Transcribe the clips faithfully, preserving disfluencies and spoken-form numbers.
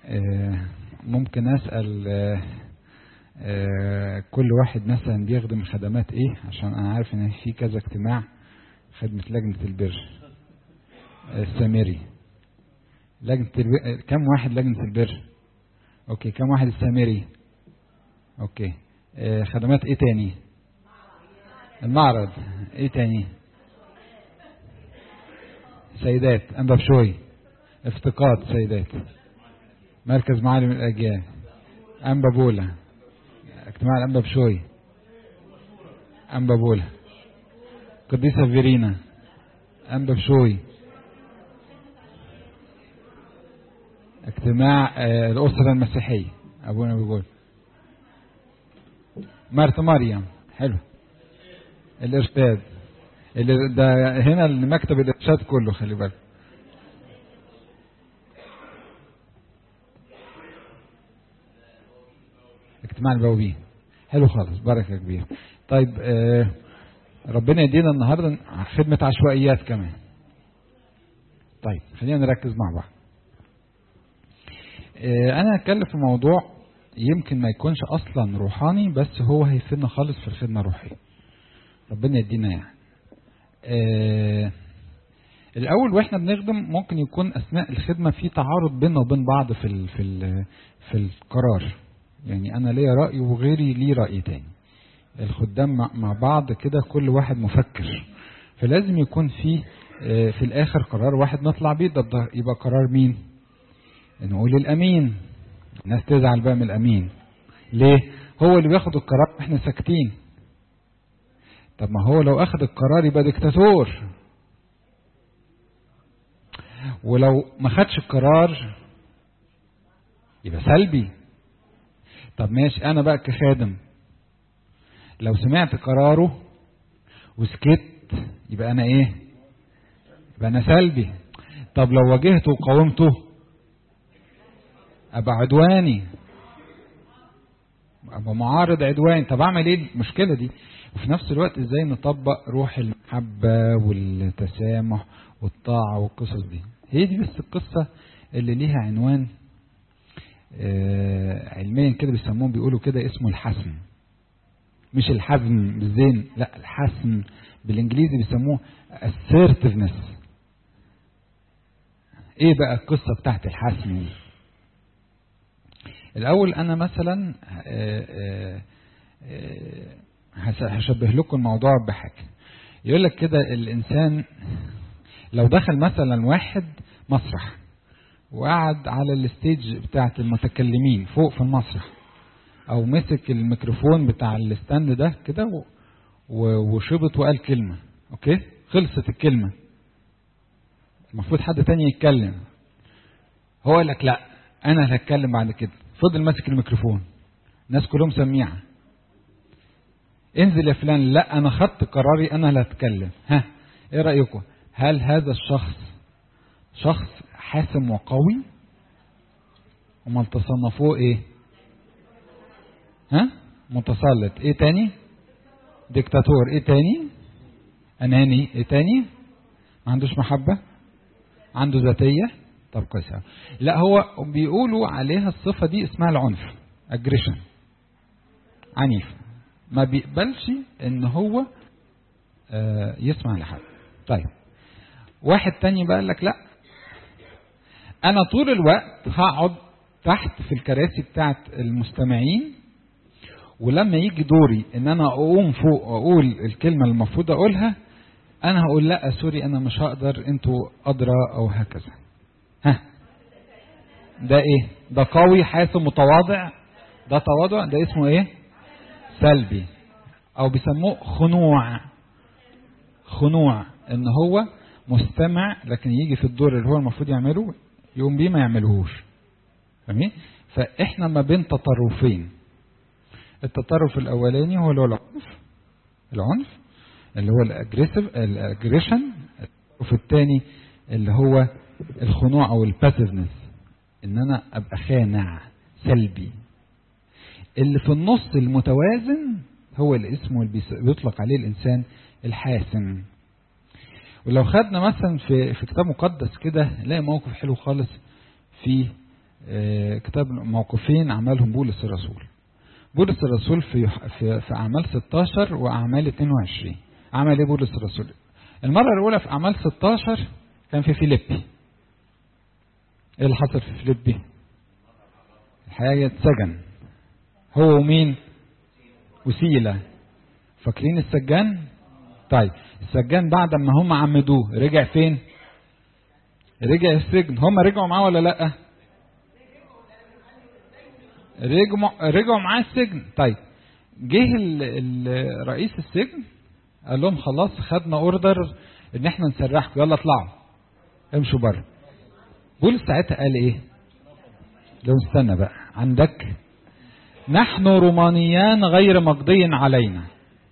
ممكن أسأل كل واحد مثلا بيخدم خدمات ايه، عشان انا عارف ان في كذا اجتماع خدمة لجنة البر السامري. لجنة البر كم واحد؟ لجنة البر اوكي. كم واحد السامري؟ اوكي. خدمات ايه تاني؟ المعرض. ايه تاني؟ سيدات انبا بشوي، افتقاد سيدات، مركز معالم الاجيال، انبا بولا، اجتماع الانبا بشوي، انبا بولا، قديسة فيرينا، انبا بشوي، اجتماع الاسرة المسيحية ابونا بيقول، مرت مريم. حلو. الارشاد اللي ده هنا المكتب الارشاد كله، خلي بالك. اجتماع البوابين. حلو خالص، بركة كبيرة. طيب آه ربنا يدينا النهاردة خدمة عشوائيات كمان. طيب خلينا نركز مع بعض. آه انا هتكلم في موضوع يمكن ما يكونش اصلا روحاني، بس هو هيفيدنا خالص في الخدمة الروحية. ربنا يدينا يعني. آه الاول واحنا بنخدم ممكن يكون اثناء الخدمة في تعارض بيننا وبين بعض في ال في ال في القرار. يعني انا ليا رأي وغيري ليه رأي تاني. الخدام مع بعض كده كل واحد مفكر، فلازم يكون في في الاخر قرار واحد نطلع بيه. ده يبقى قرار مين؟ نقول الامين. الناس تزعل بقى من الامين ليه؟ هو اللي بياخد القرار واحنا ساكتين. طب ما هو لو اخد القرار يبقى ديكتاتور، ولو ما خدش القرار يبقى سلبي. طب ماشي، انا بقى كخادم لو سمعت قراره وسكت يبقى انا ايه؟ يبقى انا سلبي. طب لو واجهته وقاومته ابقى عدواني، ابقى معارض عدواني. طب اعمل ايه المشكلة دي؟ وفي نفس الوقت ازاي نطبق روح المحبة والتسامح والطاعة والقصص دي؟ هي دي بس القصة اللي ليها عنوان آه علميا كده بيسموه، بيقولوا كده اسمه الحسم. مش الحزم بالزين، لا الحسم بالانجليزي بيسموه assertiveness. ايه بقى القصة بتاعت الحسم دي؟ الاول انا مثلا هشبه لكم الموضوع بحاجة. يقول لك كده الانسان لو دخل مثلا واحد مسرح وقعد على الستيج بتاعت المتكلمين فوق في المسرح، او مسك الميكروفون بتاع الستاند ده كده وشبط وقال كلمة، اوكي، خلصت الكلمة، المفروض حد تاني يتكلم. هو قال لك لا انا اللي هتكلم بعد كده، فضل ماسك الميكروفون، الناس كلهم سميعة، انزل يا فلان، لا انا خدت قراري انا اللي هتكلم. ها ايه رأيكم؟ هل هذا الشخص شخص حاسم وقوي؟ وما تصنفوه ايه؟ ها متسلط. ايه تاني؟ ديكتاتور. ايه تاني؟ اناني. ايه تاني؟ ما عندوش محبة، عنده ذاتية. طب كويس. لا هو بيقولوا عليها الصفة دي اسمها العنف، اجريشن، عنيف، ما بيقبلش ان هو آه يسمع لحد. طيب واحد تاني بقى لك لا انا طول الوقت هقعد تحت في الكراسي بتاعت المستمعين، ولما يجي دوري ان انا اقوم فوق واقول الكلمة المفروض اقولها انا هقول لا سوري انا مش هقدر، انتوا ادرى، او هكذا. ها ده ايه؟ ده قوي حاسم متواضع؟ ده تواضع؟ ده اسمه ايه؟ سلبي، او بيسموه خنوع. خنوع ان هو مستمع لكن يجي في الدور اللي هو المفروض يعمله يقوم بيه ما يعملهوش. فاهمين؟ فاحنا ما بين تطرفين. التطرف الاولاني هو اللي هو العنف، العنف اللي هو الاجريسيف الاجريشن. التطرف الثاني اللي هو الخنوع او الباسيفنس، ان انا ابقى خانع سلبي. اللي في النص المتوازن هو اللي اسمه اللي بيطلق عليه الانسان الحاسم. ولو خدنا مثلا في في كتاب مقدس كده نلاقي موقف حلو خالص في كتاب موقفين عملهم بولس الرسول. بولس الرسول في في, في أعمال ستاشر وأعمال اتنين وعشرين عمل ايه بولس الرسول؟ المرة الأولى في أعمال ستاشر كان في فيليبي. ايه اللي حصل في فيليبي؟ الحقيقة اتسجن هو ومين؟ وسيلة. فاكرين السجان؟ طيب السجان بعد ما هم عمدوه رجع فين؟ رجع السجن. هم رجعوا معاه ولا لأ؟ رجعوا رجعوا معاه السجن. طيب جه رئيس السجن قال لهم خلاص خدنا اوردر ان احنا نسرحكم، يلا اطلعوا امشوا بره. بولس ساعتها قال ايه؟ لو استنى بقى عندك، نحن رومانيان غير مقضي علينا.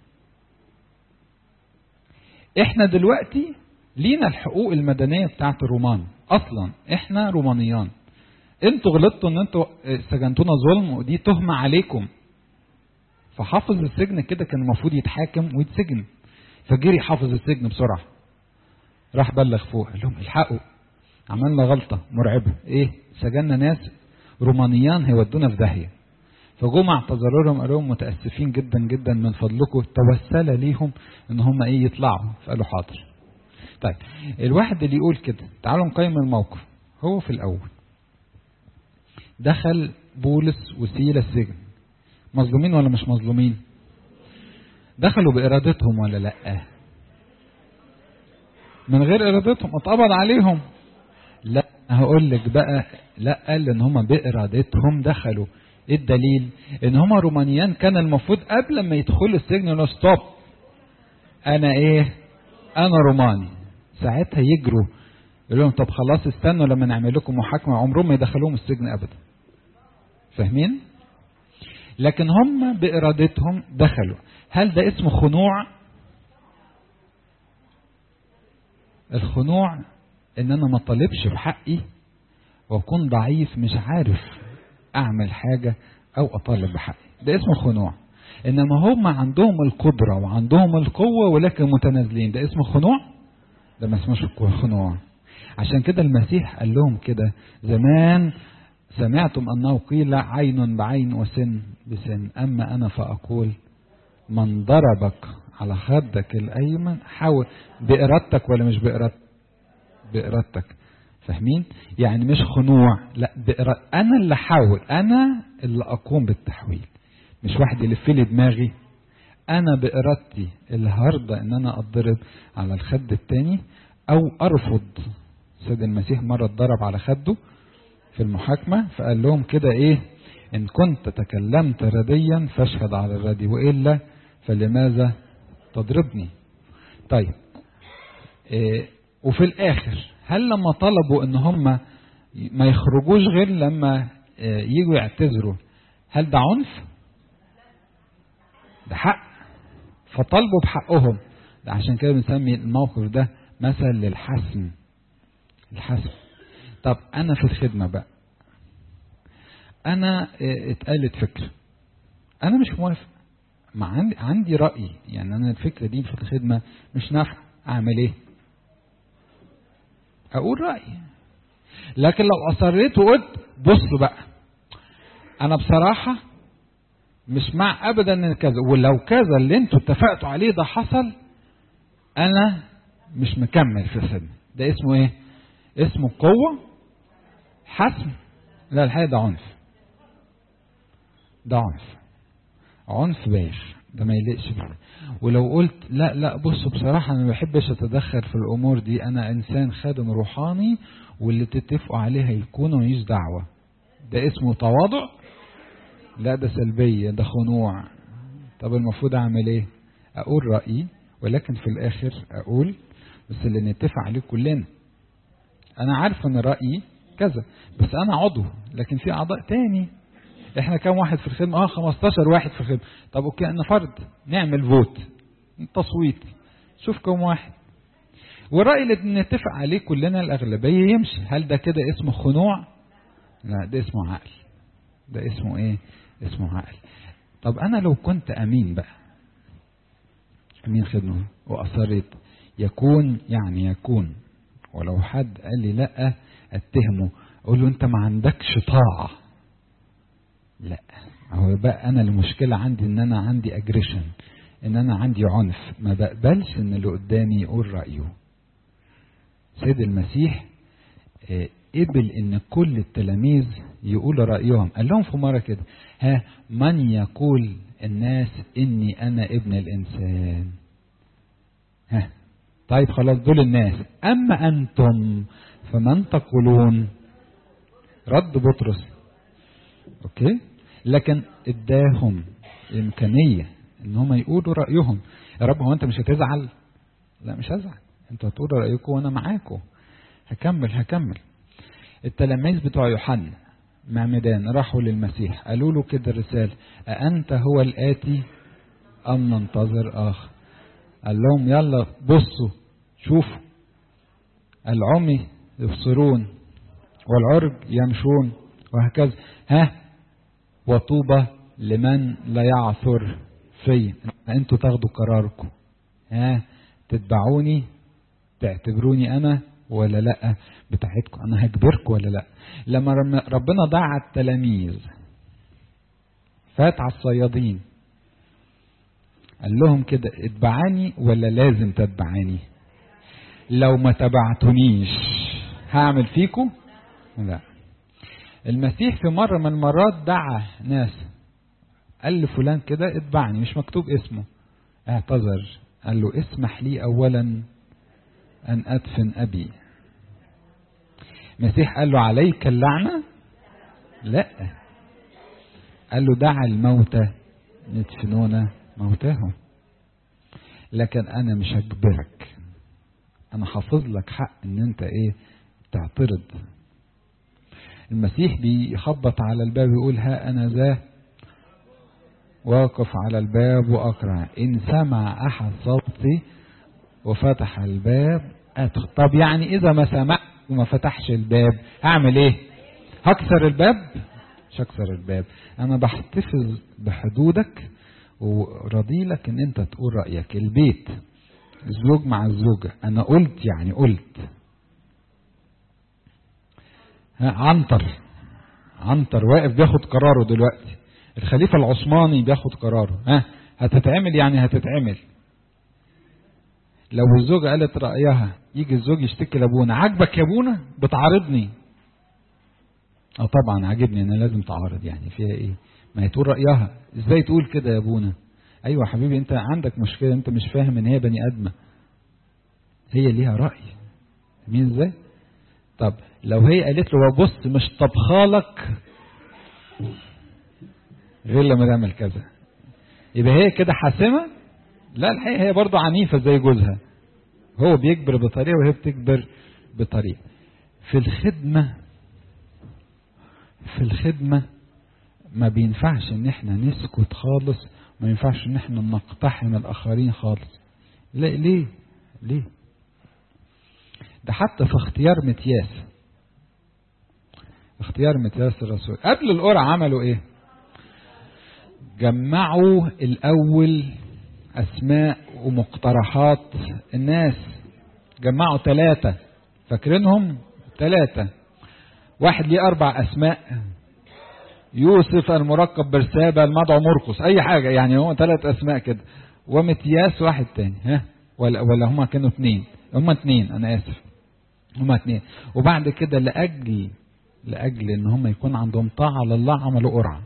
احنا دلوقتي لينا الحقوق المدنية بتاعت الرومان، اصلا احنا رومانيان. انتوا غلطتوا ان انتوا سجنتونا ظلم ودي تهمة عليكم. فحافظ السجن كده كان المفروض يتحاكم ويتسجن، فجري حافظ السجن بسرعة راح بلغ فوق قال لهم الحقوا عملنا غلطة مرعبة، ايه سجننا ناس رومانيان هيودونا في داهية. فجم اعتذروا لهم قالوا لهم متأسفين جدا جدا من فضلكم، توسل ليهم ان هم ايه يطلعوا، فقالوا حاضر. طيب الواحد اللي يقول كده تعالوا نقيم الموقف. هو في الاول دخل بولس وسيلة السجن، مظلومين ولا مش مظلومين؟ دخلوا بإرادتهم ولا لأ؟ من غير إرادتهم اتقبض عليهم؟ لا هقول لك بقى لا، لأن هم بإرادتهم دخلوا. ايه الدليل؟ ان هم رومانيان كان المفروض قبل ما يدخلوا السجن يقولوا ستوب انا ايه؟ انا روماني. ساعتها يجروا يقولوا لهم طب خلاص استنوا لما نعمل لكم محاكمة، عمرهم ما يدخلوهم السجن ابدا. فاهمين؟ لكن هم بإرادتهم دخلوا. هل ده اسمه خنوع؟ الخنوع ان انا ما طالبش بحقي واكون ضعيف مش عارف اعمل حاجة او اطالب بحقي، ده اسمه خنوع. انما هم عندهم القدرة وعندهم القوة ولكن متنازلين، ده اسمه خنوع؟ ده ما اسمهش خنوع. عشان كده المسيح قال لهم كده زمان، سمعتم أنه قيل عين بعين وسن بسن، أما أنا فأقول من ضربك على خدك الأيمن حاول بإرادتك ولا مش بإرادتك؟ بإرادتك. فاهمين؟ يعني مش خنوع، لا بإرادة. أنا اللي حاول، أنا اللي أقوم بالتحويل، مش واحد يلف لي دماغي. أنا بإرادتي اللي هرضى إن أنا أتضرب على الخد التاني أو أرفض. سيد المسيح مرة اتضرب على خده في المحاكمة فقال لهم كده ايه؟ ان كنت تكلمت رديا فاشهد على الردي وإلا فلماذا تضربني؟ طيب إيه وفي الاخر هل لما طلبوا ان هم ما يخرجوش غير لما إيه يجوا يعتذروا، هل ده عنف؟ ده حق، فطلبوا بحقهم. ده عشان كده بنسمي الموقف ده مثل للحسم. الحسم. طب انا في الخدمة بقى انا اتقالت فكرة انا مش موافق، مع عندي, عندي رأي، يعني انا الفكرة دي في الخدمة مش نافع، اعمل ايه؟ اقول رأيي. لكن لو اصريت وقلت بصوا بقى انا بصراحة مش مع ابدا ان كذا، ولو كذا اللي انتوا اتفقتوا عليه ده حصل انا مش مكمل في الخدمة، ده اسمه ايه؟ اسمه قوة حسم؟ لا الحقيقة ده عنف، ده عنف عنف بايخ، ده ما يليقش بيه. ولو قلت لا لا بصوا بصراحة انا ما بحبش اتدخل في الامور دي، انا انسان خادم روحاني واللي تتفقوا عليه هيكون ماليش دعوة، ده اسمه تواضع؟ لا ده سلبية، ده خنوع. طب المفروض اعمل ايه؟ اقول رأيي ولكن في الاخر اقول بس اللي نتفق عليه كلنا. انا عارف ان رأيي كذا بس انا عضو لكن في اعضاء تاني. احنا كام واحد في الخدمة؟ اه خمستاشر واحد في الخدمة. طب اوكي انا فرد، نعمل فوت تصويت شوف كم واحد والرأي اللي نتفق عليه كلنا الاغلبية يمشي. هل ده كده اسمه خنوع؟ لا ده اسمه عقل. ده اسمه ايه؟ اسمه عقل. طب انا لو كنت امين بقى، امين خدمة واصريت يكون يعني يكون، ولو حد قال لي لا اتهمه اقول له انت ما عندكش طاعة. لا، هو بقى انا المشكلة عندي ان انا عندي اجريشن، ان انا عندي عنف، ما بقبلش ان اللي قدامي يقول رأيه. سيد المسيح قبل ان كل التلاميذ يقولوا رأيهم. قال لهم في مرة كده: ها من يقول الناس اني انا ابن الانسان؟ ها طيب خلاص دول الناس، اما انتم فمن تقولون؟ رد بطرس. اوكي، لكن اداهم امكانية ان هم يقولوا رأيهم. يا رب هو انت مش هتزعل؟ لا مش هزعل، انتوا هتقولوا رأيكم وانا معاكم. هكمل هكمل التلاميذ بتوع يوحنا معمدان راحوا للمسيح قالوا له كده الرسالة: أأنت هو الآتي أم ننتظر آخر؟ قال لهم: يلا بصوا شوفوا، العمي يبصرون والعرج يمشون وهكذا. ها وطوبى لمن لا يعثر في. انتوا تاخدوا قراركم، ها تتبعوني تعتبروني انا ولا لا بتاعتكم، انا هجبركم ولا لا. لما ربنا دعا التلاميذ فات على الصيادين قال لهم كده: اتبعاني ولا لازم تتبعاني؟ لو ما تبعتونيش هعمل فيكم؟ لا. المسيح في مرة من المرات دعا ناس، قال لفلان كده اتبعني، مش مكتوب اسمه، اعتذر، قال له: اسمح لي اولا ان ادفن ابي. المسيح قال له: عليك اللعنة؟ لا، قال له: دع الموتى يدفنون موتاهم، لكن انا مش هجبرك، انا حافظ لك حق ان انت ايه تعترض. المسيح بيخبط على الباب يقول: ها انا ذا واقف على الباب واقرع، ان سمع احد صوتي وفتح الباب ادخل. طب يعني اذا ما سمع وما فتحش الباب اعمل ايه؟ هكسر الباب؟ مش هكسر الباب، انا بحتفظ بحدودك ورضي لك ان انت تقول رأيك. البيت الزوج مع الزوجة، انا قلت يعني قلت. ها عنتر عنتر واقف بياخد قراره دلوقتي، الخليفة العثماني بياخد قراره، ها هتتعمل يعني هتتعمل. لو الزوجة قالت رأيها يجي الزوج يشتكي لابونا: عجبك يا ابونا بتعارضني؟ اه طبعا عجبني، انا لازم تعارض، يعني فيها ايه؟ ما هي تقول رأيها. ازاي تقول كده يا ابونا؟ ايوه يا حبيبي انت عندك مشكلة، انت مش فاهم ان هي بني ادمة، هي ليها رأي. مين ازاي؟ طب لو هي قالت له: بص مش طبخالك غير لما تعمل كذا، يبقى هي كده حاسمة؟ لا، الحقيقة هي برضو عنيفة زي جوزها، هو بيكبر بطريقة وهي بتكبر بطريقة. في الخدمة في الخدمة ما بينفعش ان احنا نسكت خالص، ما ينفعش ان احنا نقتحم الاخرين خالص. لا، ليه ليه ده حتى في اختيار متياس، اختيار متياس الرسول قبل القرعة عملوا ايه؟ جمعوا الاول اسماء ومقترحات الناس، جمعوا ثلاثة، فاكرينهم؟ ثلاثة، واحد ليه اربع اسماء: يوسف المركب برسابة المدعو مرقس، اي حاجة يعني، هو ثلاث اسماء كده، ومتياس واحد تاني. ها ولا ولا هما كانوا اثنين؟ هما اثنين، انا اسف، هما اثنين. وبعد كده لاجل لاجل ان هما يكون عندهم طاعة لله عملوا قرعة.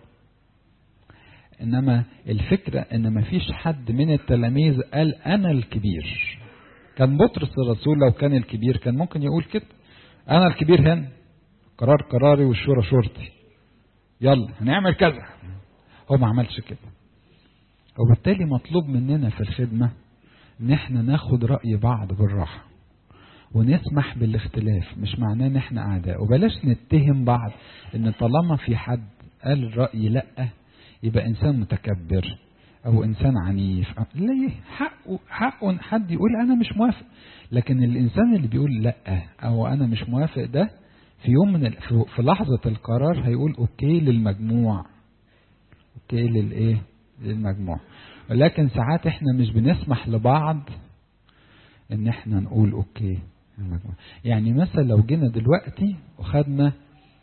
انما الفكرة ان ما فيش حد من التلاميذ قال انا الكبير. كان بطرس الرسول لو كان الكبير كان ممكن يقول كده: انا الكبير هنا، قرار قراري والشورى شورتي، يلا هنعمل كذا. هو ما عملش كده. وبالتالي مطلوب مننا في الخدمة ان احنا ناخد رأي بعض بالراحة ونسمح بالاختلاف، مش معناه ان احنا اعداء. وبلاش نتهم بعض ان طالما في حد قال الرأي لا يبقى انسان متكبر او انسان عنيف. ليه؟ حقه حقه حد يقول انا مش موافق، لكن الانسان اللي بيقول لا او انا مش موافق ده في يوم من في لحظة القرار هيقول اوكي للمجموع، اوكي للايه للمجموع. ولكن ساعات احنا مش بنسمح لبعض ان احنا نقول اوكي للمجموع. يعني مثلا لو جينا دلوقتي وخدنا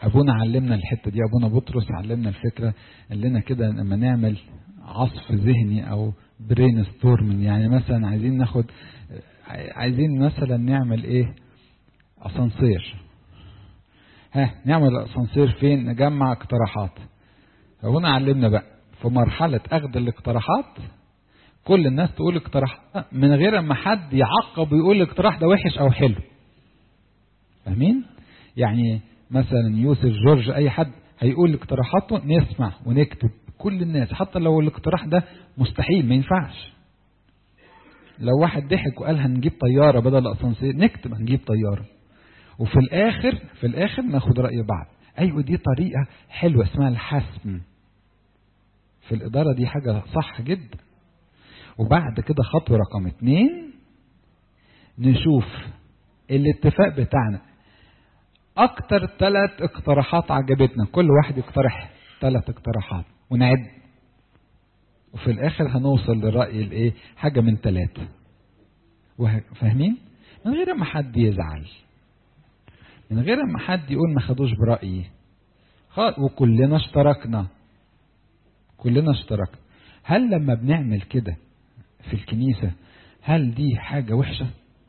ابونا علمنا الحته دي، ابونا بطرس علمنا الفكره، قال لنا كده لما نعمل عصف ذهني او برين ستورمنج، يعني مثلا عايزين ناخد عايزين مثلا نعمل ايه اسانسير، ها نعمل اسانسير فين؟ نجمع اقتراحات. ابونا علمنا بقى في مرحله اخذ الاقتراحات كل الناس تقول اقتراحات من غير ما حد يعقب ويقول الاقتراح ده وحش او حلو. فاهمين؟ يعني مثلا يوسف جورج اي حد هيقول اقتراحاته نسمع ونكتب كل الناس، حتى لو الاقتراح ده مستحيل ما ينفعش. لو واحد ضحك وقال هنجيب طياره بدل الاسانسير نكتب هنجيب طياره، وفي الاخر في الاخر ناخد راي بعض. ايوه دي طريقه حلوه اسمها الحسم في الاداره، دي حاجه صح جدا. وبعد كده خطوه رقم اتنين نشوف الاتفاق بتاعنا. اكتر ثلاث اقتراحات عجبتنا، كل واحد يقترح ثلاث اقتراحات ونعد، وفي الاخر هنوصل للرأي الايه حاجة من ثلاثة. فاهمين؟ من غير ما حد يزعل، من غير ما حد يقول ما خدوش برأيي، وكلنا اشتركنا كلنا اشتركنا. هل لما بنعمل كده في الكنيسة هل دي حاجة وحشة؟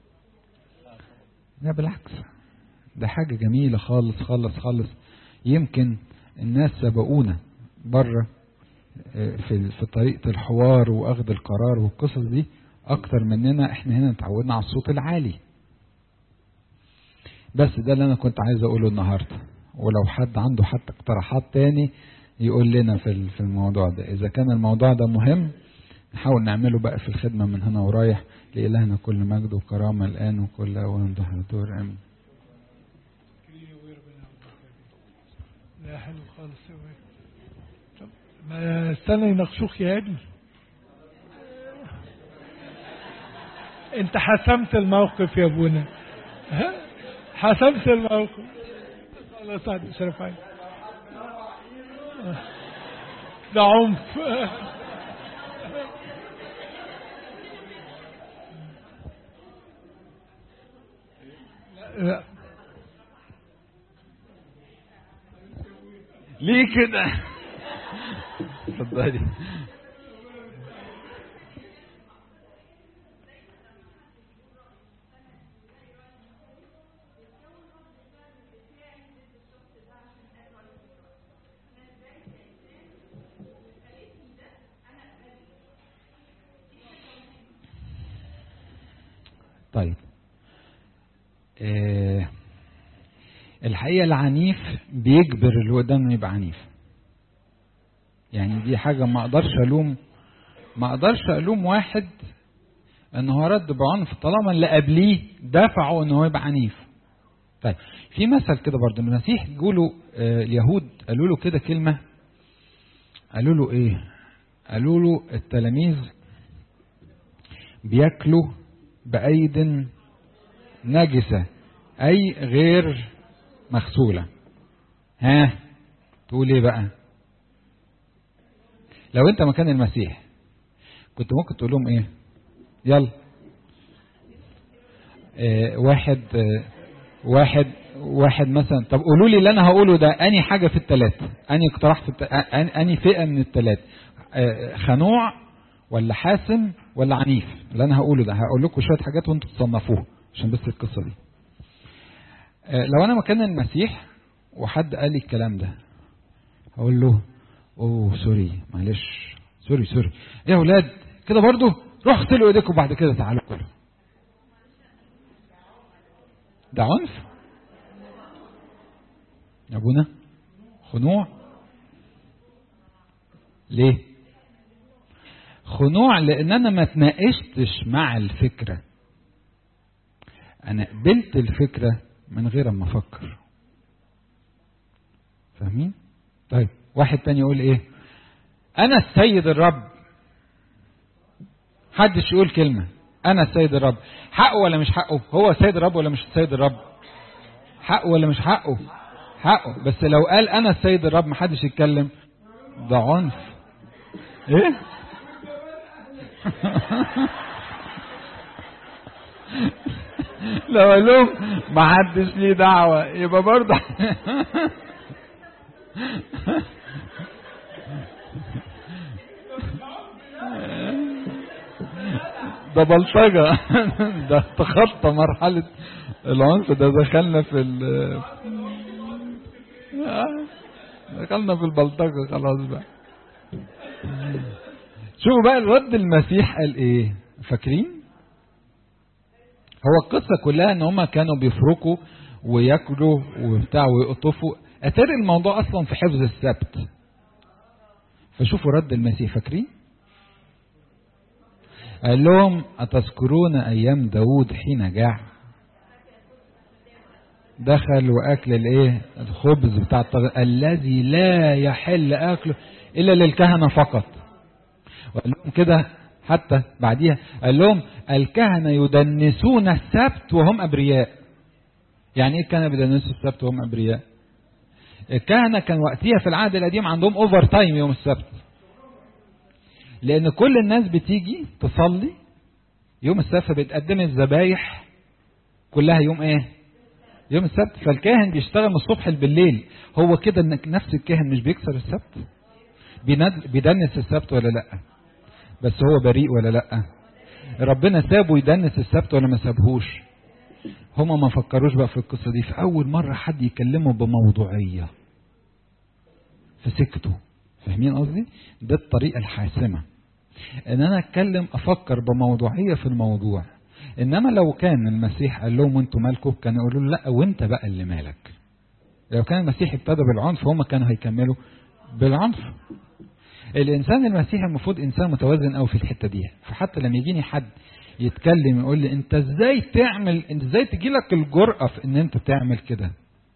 لا بالعكس، ده حاجة جميلة خالص خالص خالص. يمكن الناس سبقونا بره في في طريقة الحوار واخذ القرار والقصص دي اكتر مننا. احنا هنا اتعودنا على الصوت العالي. بس ده اللي انا كنت عايز اقوله النهاردة، ولو حد عنده حتى اقتراحات تاني يقول لنا في في الموضوع ده. اذا كان الموضوع ده مهم نحاول نعمله بقى في الخدمة من هنا ورايح. لإلهنا كل مجد وكرامة الآن وكل أوان ظهر دور. آمين. لا حلو خالص يا ولد. طب ما استنى يناقشوك يا ابني. انت حسمت الموقف يا ابونا، ها حسمت الموقف. الله يسعدك شرف عيني. ده عنف. لا ليه كده؟ اتفضلي. طيب آه الحقيقة العنيف بيجبر اللي قدامه يبقى عنيف. يعني دي حاجة ما اقدرش الوم ما اقدرش الوم واحد ان هو رد بعنف طالما اللي قبليه دفعه ان هو يبقى عنيف. طيب في مثل كده برضه المسيح يقولوا آه اليهود قالوا له كده كلمة، قالوا له ايه؟ قالوا له التلاميذ بياكلوا بأيد نجسة اي غير مغسولة. ها تقول ايه بقى؟ لو انت مكان المسيح كنت ممكن تقول لهم ايه؟ يلا اه واحد اه واحد واحد مثلا. طب قولوا لي اللي انا هقوله ده اني حاجة في الثلاث، اني اقتراح في الت... اني فئة من الثلاث، اه خنوع ولا حاسم ولا عنيف؟ اللي انا هقوله ده هقول لكم شوية حاجات وانتوا تصنفوه عشان بس القصة دي. اه لو انا مكان المسيح وحد قال لي الكلام ده هقول له اوه سوري معلش سوري سوري يا اولاد كده برضو روح اغسلوا ايديكم بعد كده تعالوا كلوا. ده عنف يا ابونا؟ خنوع. ليه خنوع؟ لان انا ما تناقشتش مع الفكرة، انا قبلت الفكرة من غير ما افكر. فاهمين؟ طيب واحد تاني يقول ايه؟ انا السيد الرب. حدش يقول كلمة انا السيد الرب. حقه ولا مش حقه؟ هو السيد الرب ولا مش السيد الرب؟ حقه ولا مش حقه؟ حقه. بس لو قال انا السيد الرب محدش يتكلم، ده عنف. ايه لو قال لهم محدش ليه دعوة يبقى برضه ده بلطجة. ده تخطى مرحلة العنف، ده دخلنا في ال دخلنا في البلطجة خلاص بقى. شوفوا بقى الرد المسيح قال ايه، فاكرين؟ هو القصة كلها ان هما كانوا بيفركوا وياكلوا وبتاع ويقطفوا، اتاري الموضوع اصلا في حفظ السبت. فشوفوا رد المسيح، فاكرين؟ قال لهم أتذكرون أيام داود حين جاع دخل وأكل الإيه الخبز بتاع الطغى الذي لا يحل أكله إلا للكهنة فقط. وقال لهم كده حتى بعديها قال لهم الكهنة يدنسون السبت وهم أبرياء. يعني إيه الكهنة بيدنسوا السبت وهم أبرياء؟ الكهنة كان وقتها في العهد القديم عندهم أوفر تايم يوم السبت، لأن كل الناس بتيجي تصلي يوم السبت، بتقدم الذبايح كلها يوم ايه؟ يوم السبت. فالكاهن بيشتغل من الصبح بالليل. هو كده نفس الكاهن مش بيكسر السبت؟ بيدنس السبت ولا لا؟ بس هو بريء ولا لا؟ ربنا سابه يدنس السبت ولا ما سابهوش؟ هما ما فكروش بقى في القصة دي. في أول مرة حد يكلمه بموضوعية فسكتوا. فاهمين قصدي؟ ده الطريقة الحاسمة، ان انا اتكلم افكر بموضوعية في الموضوع. انما لو كان المسيح قال لهم وانتوا مالكم، كانوا يقولوا لا وانت بقى اللي مالك. لو كان المسيح ابتدى بالعنف هم كانوا هيكملوا بالعنف. الانسان المسيحي المفروض انسان متوازن قوي في الحتة دي. فحتى لما يجيني حد يتكلم يقول لي انت ازاي تعمل، انت ازاي تجيلك الجرأة في ان انت تعمل كده،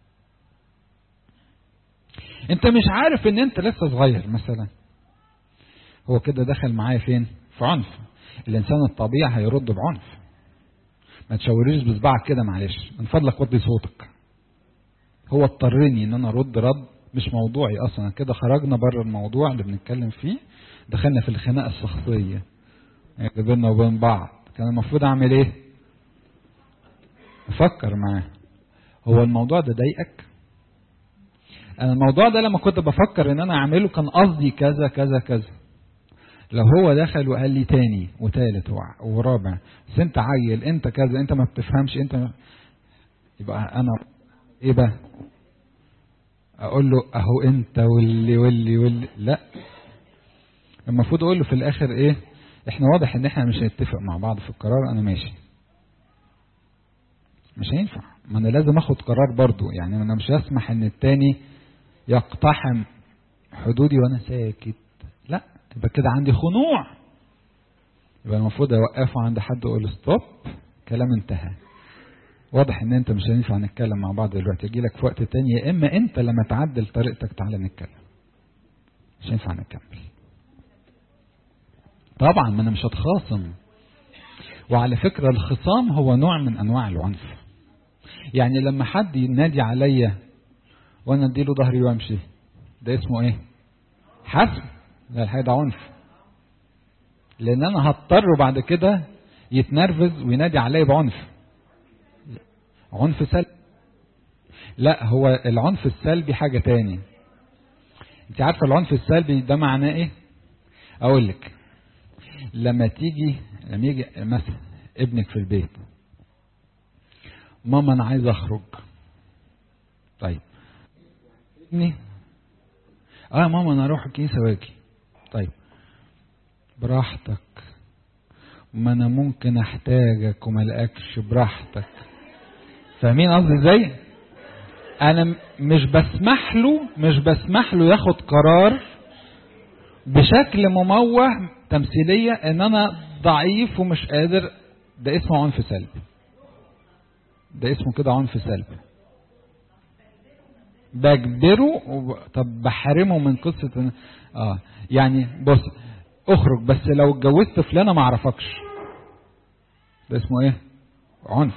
انت مش عارف ان انت لسه صغير مثلا، هو كده دخل معايا فين؟ في عنف. الانسان الطبيعي هيرد بعنف. ما تشاوريش بصبعك كده، معلش من فضلك وطي صوتك. هو اضطرني ان انا ارد رد مش موضوعي اصلا. كده خرجنا بره الموضوع اللي بنتكلم فيه، دخلنا في الخناقه الشخصيه اللي بيننا وبين بعض. كان المفروض اعمل ايه؟ افكر معاه، هو الموضوع ده ضايقك؟ انا الموضوع ده لما كنت بفكر ان انا اعمله كان قصدي كذا كذا كذا. لو هو دخل وقال لي تاني وتالت ورابع بس انت عيل، انت كذا، انت ما بتفهمش، انت ما... يبقى انا ايه بقى؟ اقول له اهو انت واللي واللي واللي لا، المفروض اقول له في الاخر ايه؟ احنا واضح ان احنا مش هنتفق مع بعض في القرار، انا ماشي. مش هينفع، ما انا لازم اخد قرار برضو. يعني انا مش هسمح ان التاني يقتحم حدودي وانا ساكت، لا، يبقى كده عندي خنوع. يبقى المفروض اوقفه عند حد واقول له ستوب، كلام انتهى. واضح ان انت مش هينفع نتكلم مع بعض دلوقتي، اجي لك في وقت تاني، يا اما انت لما تعدل طريقتك تعالى نتكلم. مش هينفع نكمل. طبعا ما انا مش هتخاصم. وعلى فكرة الخصام هو نوع من انواع العنف. يعني لما حد ينادي عليا وانا اديله ظهري وامشي، ده اسمه ايه؟ حسم. لا الحقيقة ده عنف، لان انا هضطر بعد كده يتنرفز وينادي عليا بعنف. عنف سلبي. لا، هو العنف السلبي حاجة تاني. انت عارفة العنف السلبي ده معناه ايه؟ اقول لك، لما تيجي لما يجي مثلا ابنك في البيت، ماما انا عايز اخرج. طيب ابني اه ماما انا اروح الكنيسه واجي. طيب براحتك، ما انا ممكن احتاجك وما الاقيكش، براحتك. فاهمين قصدي ازاي؟ انا مش بسمح له مش بسمح له ياخد قرار بشكل مموه تمثيليه ان انا ضعيف ومش قادر. ده اسمه عنف سلبي. ده اسمه كده عنف سلبي. بجبره وب... طب بحرمه من قصة اه يعني بص اخرج، بس لو اتجوزت فلانة ما اعرفكش. ده اسمه ايه؟ عنف.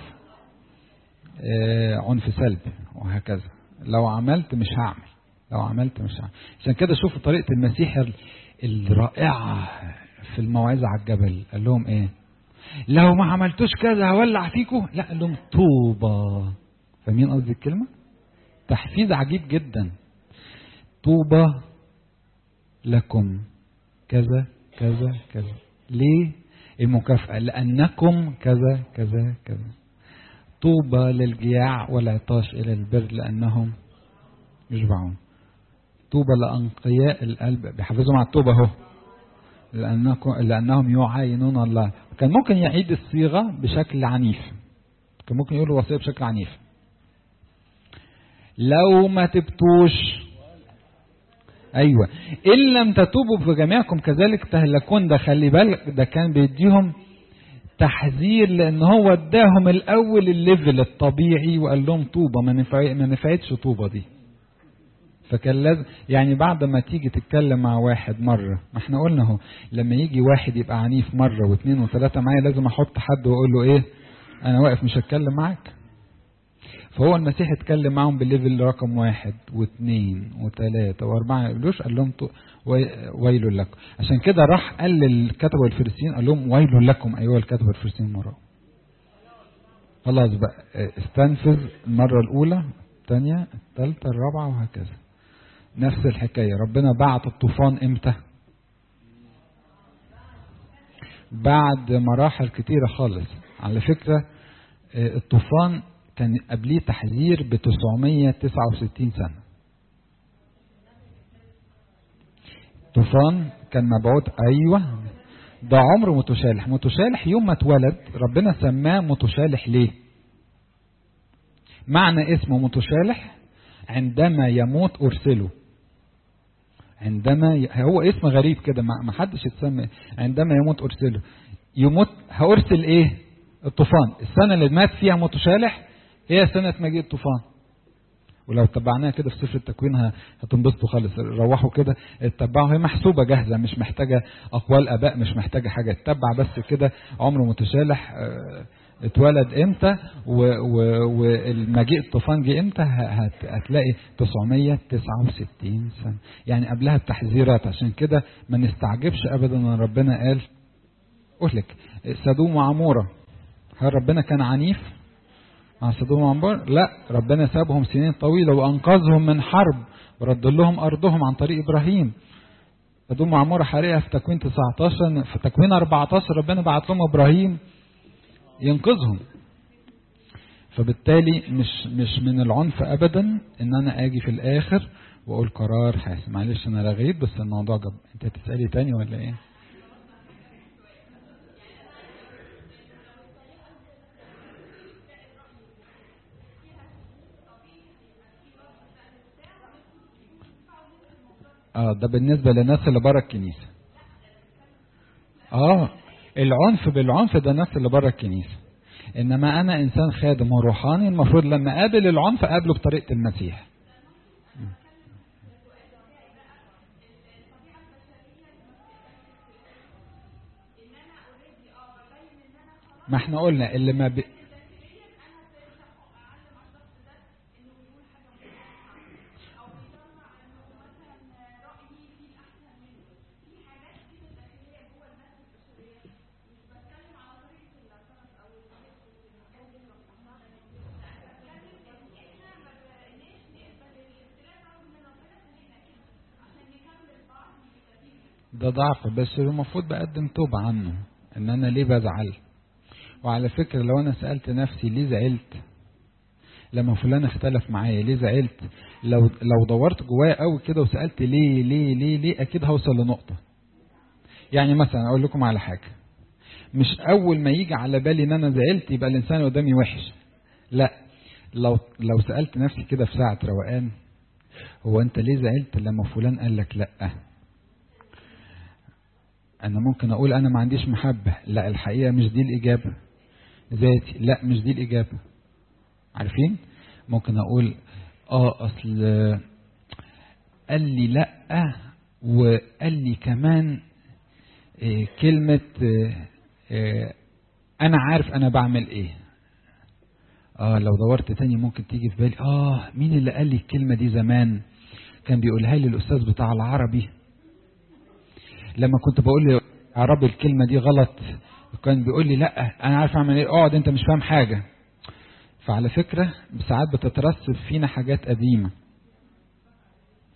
آه عنف سلبي. وهكذا لو عملت مش هعمل، لو عملت مش هعمل. عشان كده شوفوا طريقة المسيح الرائعة في الموعظة على الجبل. قال لهم ايه؟ لو ما عملتوش كذا هولع فيكم. لا، قال لهم طوبى. فاهمين قصدي الكلمة؟ تحفيز عجيب جدا. طوبى لكم كذا كذا كذا. ليه المكافأة؟ لأنكم كذا كذا كذا. طوبى للجياع والعطاش إلى البر لأنهم يشبعون. طوبى لأنقياء القلب، بيحافظوا مع الطوبة اهو، لأنكم لأنهم يعاينون الله. كان ممكن يعيد الصيغة بشكل عنيف، كان ممكن يقول الوصية بشكل عنيف. لو ما تبتوش، أيوة، إن لم تتوبوا فجميعكم كذلك تهلكون. ده خلي بالك، ده كان بيديهم تحذير، لأن هو اداهم الأول الليفل الطبيعي وقال لهم طوبة، ما نفع ما نفعتش طوبة دي. فكان لازم يعني بعد ما تيجي تتكلم مع واحد مرة، ما احنا قلنا اهو، لما يجي واحد يبقى عنيف مرة واثنين وثلاثة معايا، لازم احط حد واقول له ايه، انا واقف مش هتكلم معاك. فهو المسيح اتكلم معهم بالليفل رقم واحد واثنين وثلاثة واربعة، يقولوش، قال لهم ويل لكم. عشان كده راح قال للكتبة والفريسيين، قال لهم ويل لكم ايها الكتبة والفريسيين مرة. خلاص بقى، استنفذ المرة الاولى، الثانية، الثالثة، الرابعة، وهكذا. نفس الحكاية. ربنا بعت الطوفان امتى؟ بعد مراحل كتيرة خالص. على فكرة الطوفان كان قبليه تحذير ب تسعمية وتسعة وستين سنة. طوفان كان مبعوث، ايوه، ده عمر متشالح. متشالح يوم ما اتولد ربنا سماه متشالح. ليه؟ معنى اسمه متشالح عندما يموت ارسله. عندما ي... هو اسم غريب كده، ما حدش يتسمى. عندما يموت ارسله. يموت، هارسل ايه؟ الطوفان. السنة اللي مات فيها متشالح هي سنة مجيء الطوفان. ولو تبعناها كده في سفر التكوين هتنبسطوا خالص. روحوا كده اتبعوا، هي محسوبة جاهزة، مش محتاجة أقوال أباء، مش محتاجة حاجة. اتبع بس كده عمر متشالح اه اتولد امتى والمجيء الطوفان جه امتى، هتلاقي تسعمية وتسعة وستين سنة. يعني قبلها التحذيرات. عشان كده ما نستعجبش ابدا ان ربنا قال، قلت لك سدوم وعمورة، هل ربنا كان عنيف مع سدوم وعمورة؟ لا، ربنا سابهم سنين طويلة وانقذهم من حرب ورد لهم ارضهم عن طريق ابراهيم. سدوم وعمورة حريقة في تكوين تسعتاشر، في تكوين اربعتاشر ربنا بعت لهم ابراهيم ينقذهم. فبالتالي مش مش من العنف ابدا ان انا اجي في الاخر واقول قرار حاسم. معلش انا رغيت بس الموضوع جاب. انت هتسالي تاني ولا ايه؟ اه ده بالنسبه للناس اللي بره الكنيسه. اه العنف بالعنف ده الناس اللي بره الكنيسه. انما انا انسان خادم وروحاني، المفروض لما اقابل العنف اقابله بطريقه المسيح. ما احنا قلنا اللي ما ب... ده ضعف، بس المفروض بقدم توبة عنه. ان انا ليه بزعل؟ وعلى فكرة لو انا سألت نفسي ليه زعلت لما فلان اختلف معايا، ليه زعلت، لو لو دورت جوايا قوي كده وسألت ليه ليه ليه ليه اكيد هوصل لنقطة. يعني مثلا اقول لكم على حاجة، مش اول ما يجي على بالي ان انا زعلت يبقى الانسان قدامي وحش. لا، لو لو سألت نفسي كده في ساعة روقان، هو انت ليه زعلت لما فلان قال لك لا؟ انا ممكن اقول انا ما عنديش محبة. لا، الحقيقة مش دي الاجابة. ذاتي، لا مش دي الاجابة. عارفين؟ ممكن اقول اه اصل قال لي لا، وقال لي كمان إيه كلمة إيه إيه انا عارف انا بعمل ايه. اه لو دورت تاني ممكن تيجي في بالي، اه مين اللي قال لي الكلمة دي زمان؟ كان بيقولها لي الاستاذ بتاع العربي لما كنت بقول له يا رب الكلمة دي غلط، كان بيقول لي لا انا عارف اعمل ايه، اقعد انت مش فاهم حاجة. فعلى فكرة ساعات بتترسب فينا حاجات قديمة.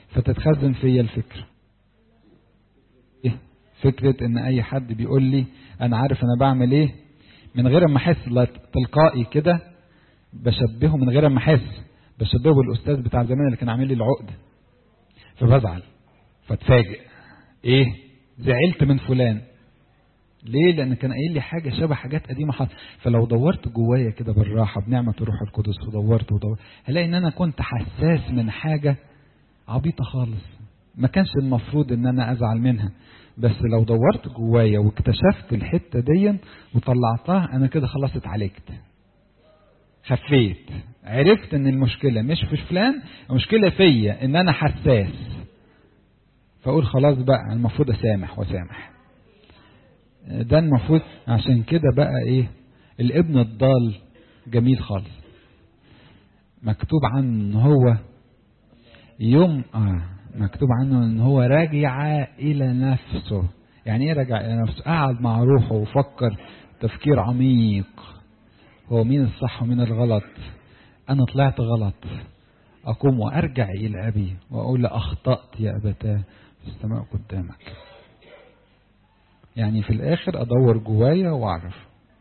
فتتخزن فيا الفكرة. إيه؟ فكرة ان اي حد بيقول لي انا عارف انا بعمل ايه من غير ما احس، تلقائي كده بشبهه من غير ما احس، بشبهه بالاستاذ بتاع زمان اللي كان عامل لي العقد، فبزعل فتفاجئ ايه زعلت من فلان. ليه؟ لان كان قايل لي حاجه شبه حاجات قديمه حصلت. فلو دورت جوايا كده بالراحه بنعمه الروح القدس ودورت ودورت هلاقي ان انا كنت حساس من حاجه عبيطه خالص ما كانش المفروض ان انا ازعل منها، بس لو دورت جوايا واكتشفت الحته دي وطلعتها انا كده خلاص اتعالجت، خفيت، عرفت ان المشكله مش في فلان، المشكله فيا ان انا حساس. فاقول خلاص بقى المفروض اسامح واسامح. ده المفروض. عشان كده بقى ايه الابن الضال جميل خالص، مكتوب عنه ان هو يوم اه مكتوب عنه ان هو راجع الى نفسه. يعني ايه راجع الى نفسه؟ قعد مع روحه وفكر تفكير عميق، هو مين الصح ومين الغلط، انا طلعت غلط، اقوم وارجع الى ابي واقول له اخطأت يا ابتاه في السماء قدامك. يعني في الاخر ادور جوايا واعرف.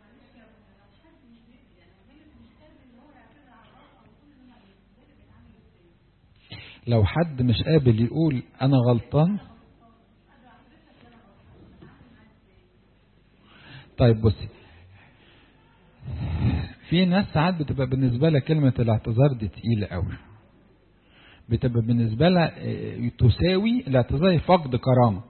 لو حد مش قابل يقول انا غلطان، طيب بصي، في ناس ساعات بتبقى بالنسبة لها كلمة الاعتذار دي تقيلة قوي، بتبقى بالنسبة لها تساوي الاعتذار فقد كرامة.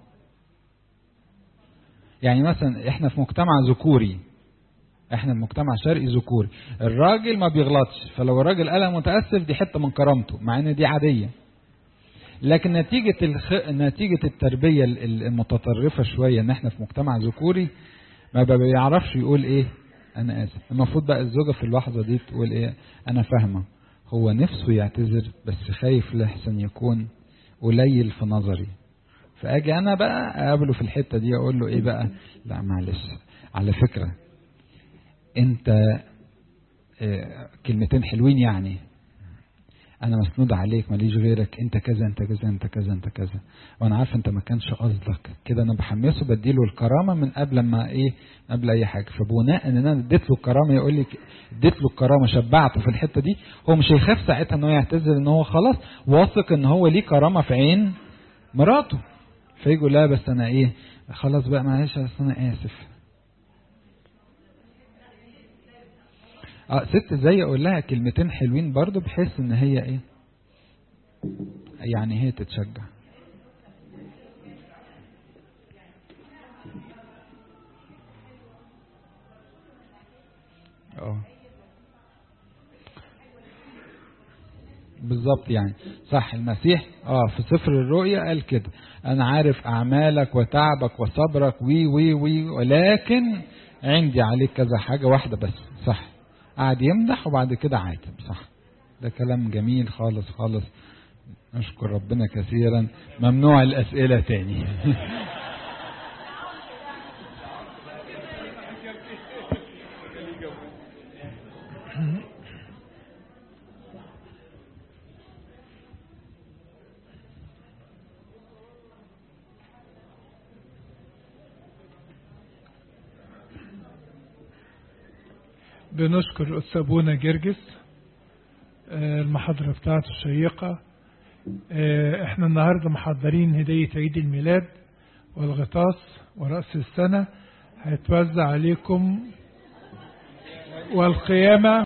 يعني مثلا احنا في مجتمع ذكوري، احنا في مجتمع شرقي ذكوري، الراجل ما بيغلطش، فلو الراجل قال متأسف دي حتة من كرامته، مع ان دي عادية. لكن نتيجة الخ... نتيجة التربية المتطرفة شوية ان احنا في مجتمع ذكوري ما بيعرفش يقول ايه انا اسف. المفروض بقى الزوجة في اللحظة دي تقول ايه انا فاهمة هو نفسه يعتذر بس خايف لحسن يكون قليل في نظري، فاجي انا بقى اقابله في الحتة دي اقول له ايه بقى لا معلش على فكرة انت اه كلمتين حلوين، يعني انا مسنود عليك ماليش غيرك، انت كذا انت كذا انت كذا انت كذا، وانا عارف انت ما كانش قصدك كده. انا بحمسه بديله الكرامه من قبل ما ايه قبل اي حاجه. فبناء ان انا اديت له الكرامه يقول لي اديت له الكرامه شبعته في الحته دي، هو مش هيخاف ساعتها ان هو يعتذر، ان هو خلاص واثق ان هو ليه كرامه في عين مراته. فيقول لا بس انا ايه خلاص بقى معلش بس انا اسف. اه ست زي اقول لها كلمتين حلوين برضو بحيث ان هي ايه يعني هي تتشجع. اه بالظبط يعني صح. المسيح اه في سفر الرؤيا قال كده انا عارف اعمالك وتعبك وصبرك وي وي وي ولكن عندي عليك كذا حاجة واحدة بس. صح، قاعد يمدح وبعد كده عاتب. صح، ده كلام جميل خالص خالص. نشكر ربنا كثيرا. ممنوع الأسئلة تاني. بنشكر أستاذ أبونا جرجس المحاضرة بتاعته الشيقة. احنا النهاردة محضرين هدية عيد الميلاد والغطاس ورأس السنة هيتوزع عليكم والقيامة